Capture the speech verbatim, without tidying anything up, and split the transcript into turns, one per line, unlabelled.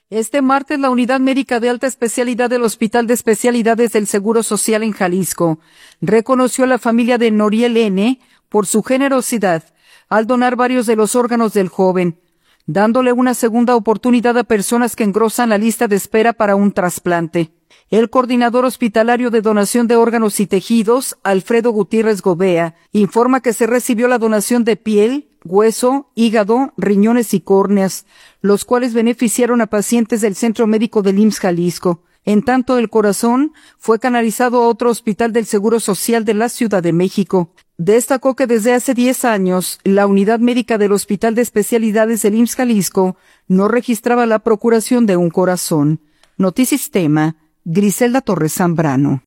Este martes, la Unidad Médica de Alta Especialidad del Hospital de Especialidades del Seguro Social en Jalisco reconoció a la familia de Noriel N. por su generosidad al donar varios de los órganos del joven, dándole una segunda oportunidad a personas que engrosan la lista de espera para un trasplante. El coordinador hospitalario de donación de órganos y tejidos, Alfredo Gutiérrez Gobea, informa que se recibió la donación de piel, hueso, hígado, riñones y córneas, los cuales beneficiaron a pacientes del Centro Médico del I M S S Jalisco. En tanto, el corazón fue canalizado a otro hospital del Seguro Social de la Ciudad de México. Destacó que desde hace diez años, la Unidad Médica del Hospital de Especialidades del I M S S Jalisco no registraba la procuración de un corazón. Notisistema, Griselda Torres Zambrano.